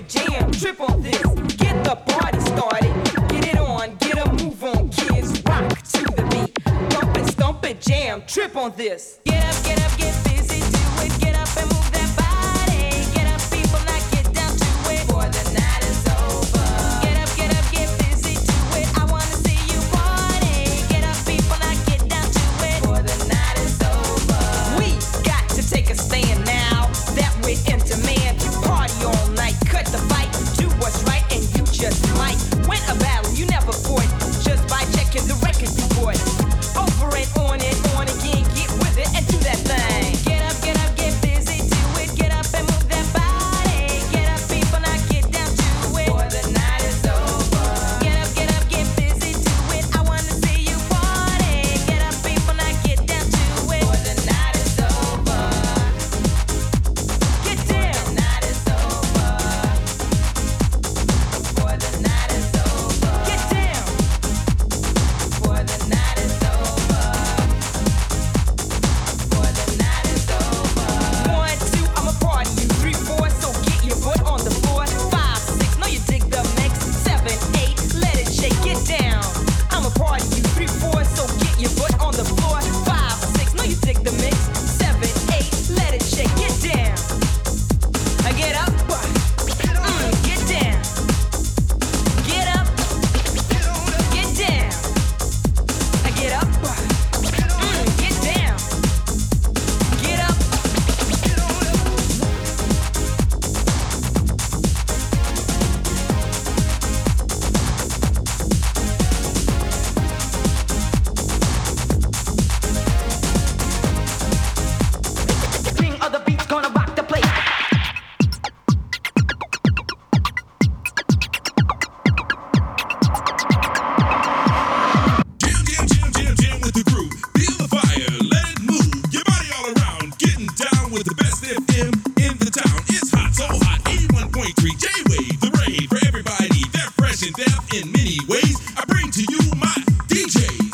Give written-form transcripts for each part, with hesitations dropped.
it, jam, trip on this. Get the party started. Get it on, get a move on, kids. Rock to the beat. Bump it, stomp it, jam, trip on this. Get up, get busy, do it. Get up and move that body. Get up, people, now get down to it. Before the night is over. Get up, get busy, do it. I wanna see you party. Get up, people, now get down to it. Before the night is over. We got to take a stand now that we're in demand. Party all night, cut the fight, do what's right, and you just might win a battle you never fought just by checking the record you bought. Over and on again, get with it and do that thing. Get up, get busy, do it. Get up and move that body. Get up, people, now get down to it. Before the night is over. Get up, get busy, do it. I wanna see you party. Get up, people, now get down to it. Before the night is over. Get down. The night is over. Before the night is over. Get down. Before the night is over. Before the night is over. 1, 2, I'ma party you. 3, 4, so get your butt on the floor. 5, 6, know you dig the mix. 7, 8, let it shake, get down. I'ma party you. 3, 4, so get your butt on the floor. 5, 6, know you dig the mix. 7, 8, let it shake, get down. I get up, get down. Get up, get down. I get up, get down. Get up. King of the beats gonna rock the place. Jam with the groove. Feel the fire, let it move. Your body all around, getting down with the best FM in the town. It's hot, so hot. 81.3 J-Wave, the rave for everybody. They're fresh and def in many ways. I bring to you my DJs.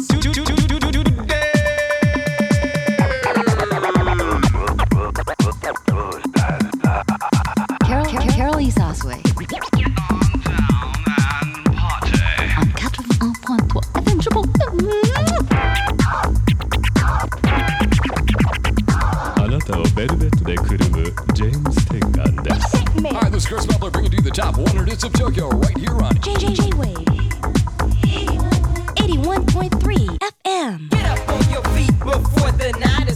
Carol Isaswe. En 81.3 FM, je pense. あなたをベルベットでくるむジェームス・テンガンです。 Hi, this is Chris Mapler bringing you the top 100 hits of Tokyo right here on J-Wave. 81.3 FM. Get up on your feet before the night